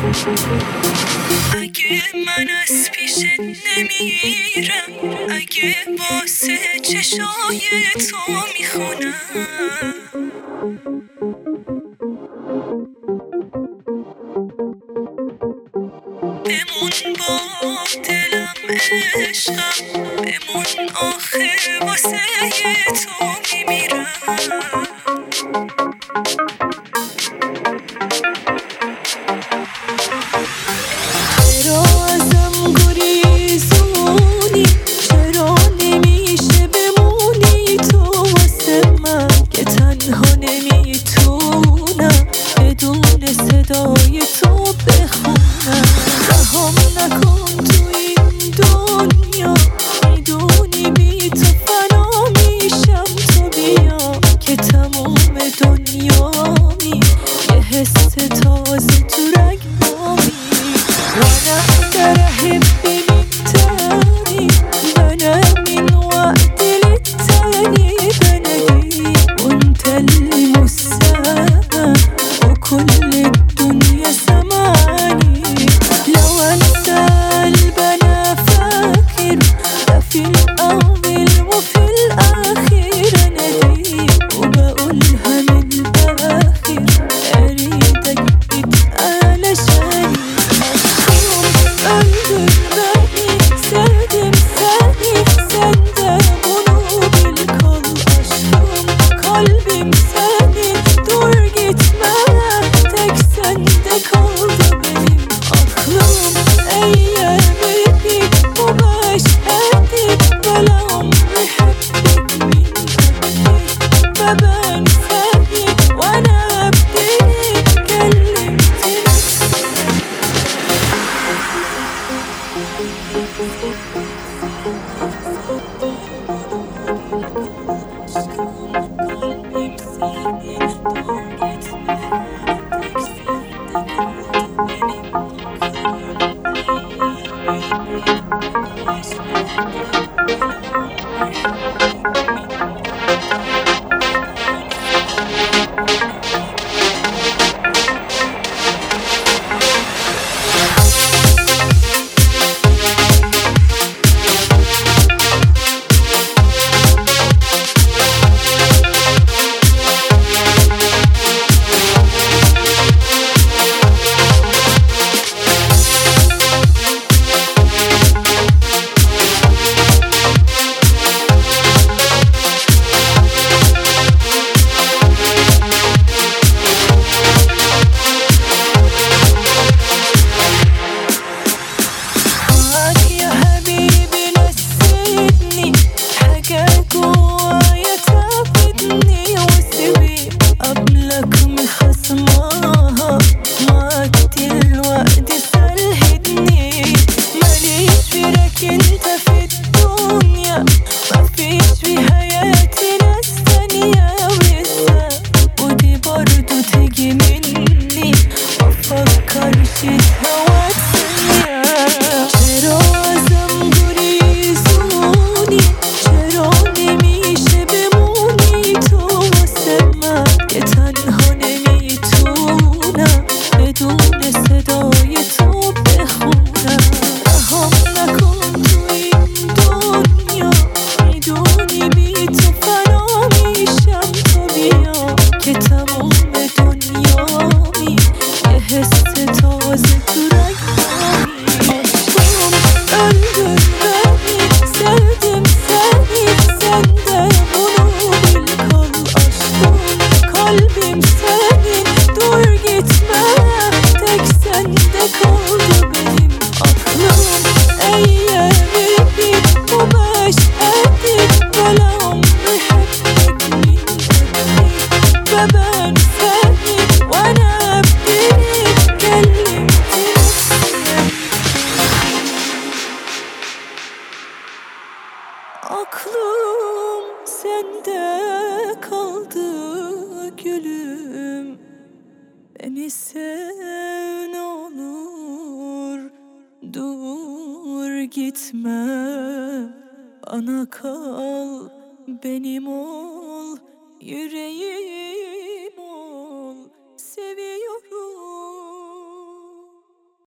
اگه من از پیشت نمیرم، اگه واسه چشای تو میخونم، بمون با دلم عشقم، بمون آخه واسه تو میمیرم. چرا ازم گریزونی، چرا نمیشه بمونی تو واسه من که تنها نمیتونم بدون صدای تو بخونم. رهام نکن تو این دنیا، میدونی بی تو فنا میشم، تو بیا که تموم دنیامی، یه حس تازه تو رگامی. وانا اقدر احب من تاني، وانا من وقت للتاني بنادي، وانت اللي مسامع وكل الدنيا سمعني. لو انسى قلب انا فاكر، ده في الاول وفي الاخر انادي وبقولها من الاخر، اريدك تبقى علشاني. Öldürmeni sevdim seni, sende bunu bil kal aşkım. Kalbim senin, dur gitme, tek sende kaldı benim aklım. Eyyami bik bu meşhedi, ve umri hebbik min abdik. Ve ben seni ve ne abdik, kellimti nefsi. Aklım sende kaldı gülüm, beni sev ne olur, dur gitme, bana kal, benim ol, yüreğim ol, seviyorum.